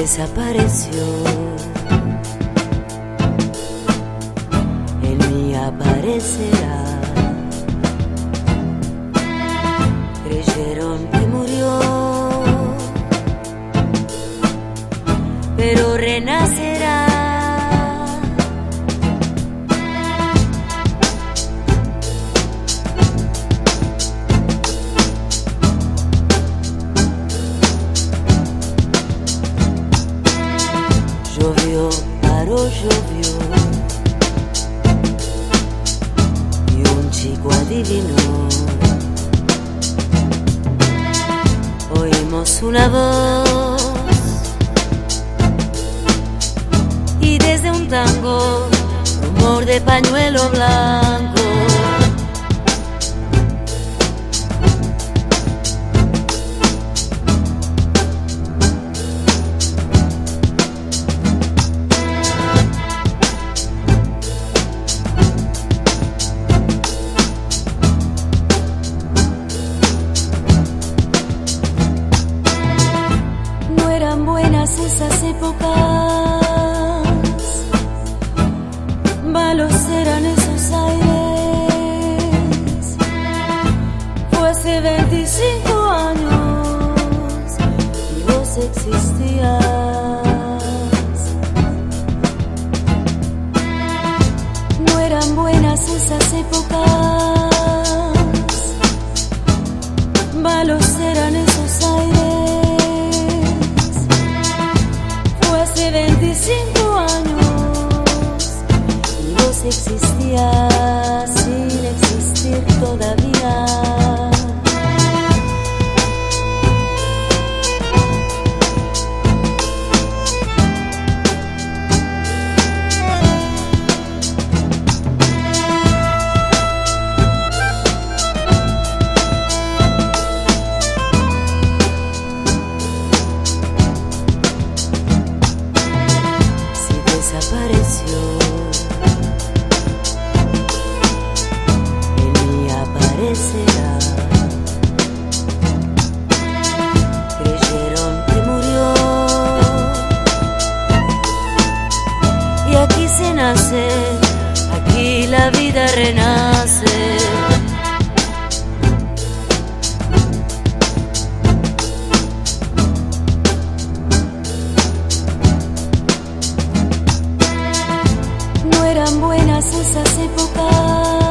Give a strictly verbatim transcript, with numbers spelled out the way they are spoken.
desapareció, en mí aparecerá. Creyeron que murió, pero renacerá. Llovió, paró, llovió, y un chico adivinó. Oímos una voz, y desde un tango, rumor de pañuelo blanco. Esas épocas, malos eran esos aires. Fue hace veinticinco años y vos existías. No eran buenas esas épocas, malos eran esos aires. Hace veinticinco años y vos existías sin existir todavía. Desapareció, en mí aparecerá. Creyeron que murió, y aquí se nace, aquí la vida renace. No eran buenas esas épocas,